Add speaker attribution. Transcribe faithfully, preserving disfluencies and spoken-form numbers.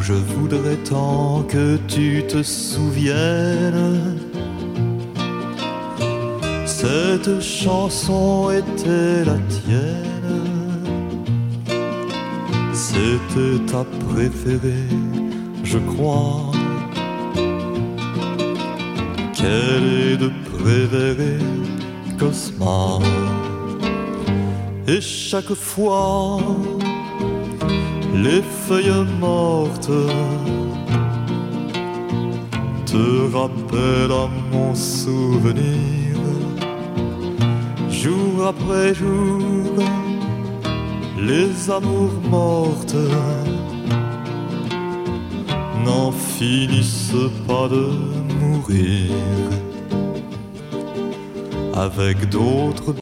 Speaker 1: je voudrais tant que tu te souviennes. Cette chanson était la tienne, c'était ta préférée, je crois. Quelle est de Prévéré, Cosma. Et chaque fois, les feuilles mortes te rappellent à mon souvenir. Jour après jour, les amours mortes n'en finissent pas de mourir. Avec d'autres